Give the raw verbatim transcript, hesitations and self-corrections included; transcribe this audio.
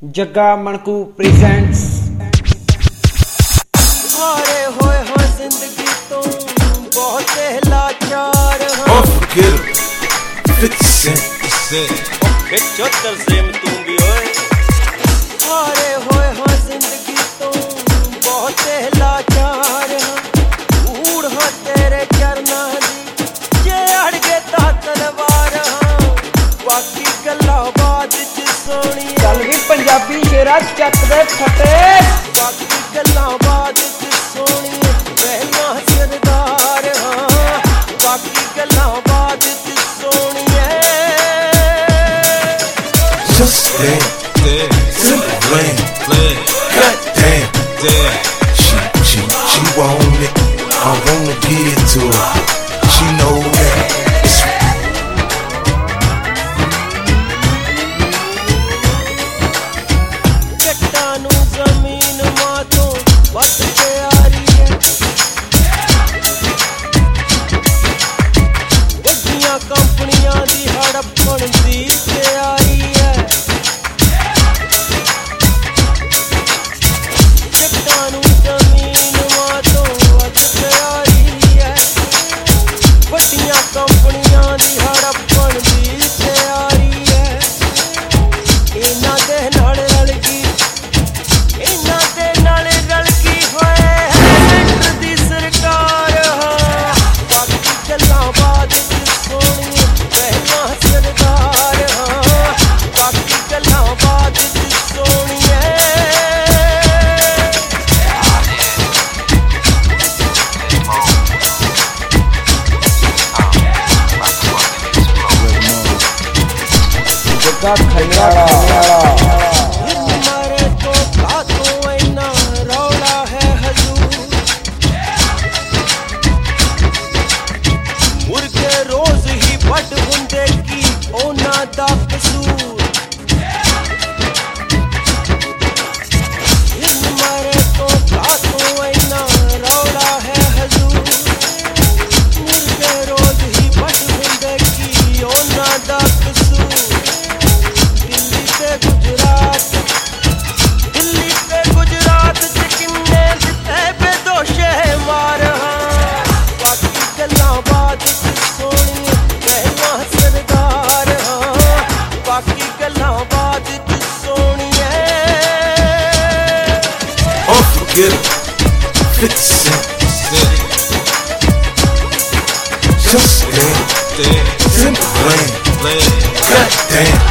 जग्गा मणकू presents. हारे होए हाँ जिंदगी तो बहुत लाचार हाँ। fifty cent पिछहत्तर सेम तू भी होए। हारे होए हाँ जिंदगी तो बहुत लाचार हाँ। ऊड़ हाँ तेरे चरना दी जे अड़ गए ता तलवार हाँ। बाकी गल्लां बाद च सोनी चल भी पंजाबी शेरा चक दे फटे। बाकी गल्लां बाद च सोनी पहला सरदार हाँ। बाकी गल्लां बाद च Soni just damn, simple plan, goddamn, she, she, she want it, I wanna give it to her, she know that. चट्टानू जमीन मां तो बस प्यारी है। वड्डियां कंपनियां दी हड़पण दी तैयारी है। चट्टानू जमीन मां तो बस प्यारी है। वड्डियां कंपनियां दी हड़पण दी तैयारी है। इन्हां दे नाल रल गई इन्हां दे नाल रल गई होए सेंटर दी सरकार हाँ। बाकी गल्लां बाद च सोनी पहला सरदार हाँ। बाकी गल्लां बाद च सोनी जग्गा खनियाड़ा मारे तो खातों इन्ना रौला है हजूर। मुर्गे रोज ही बट हुंदे की ओना दा कसूर। मारे तो खातों इन्ना रौला है हजूर। मुर्गे रोज ही बट हुंदे की ओना दा कसूर। दिल्ली ते गुजरात दिल्ली ते गुजरात च किन्ने दित्ते बेदोशे मार हाँ। बाकी गल्लां बाद च सोनी पहला सरदार हाँ। बाकी गल्लां बाद च Soni Unforgettable, fifty cent, just damn, simple plan, goddamn.